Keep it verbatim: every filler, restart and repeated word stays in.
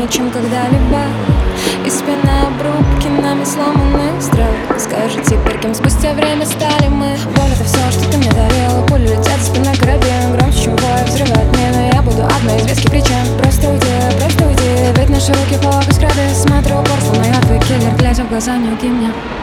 чем когда-либо. И спина обрубки, нами сломанных стрел. Скажи теперь, кем спустя время стали мы? Боль — это все, что ты мне дарила. Пули летят за спиной карабин, громче, чем бой взрывает мины. Я буду одной из веских причин. Просто уйди, просто уйди, ведь наши руки плохо скрыты. Смотрю упор, словно я твой киллер, глядя в глаза, не убей меня.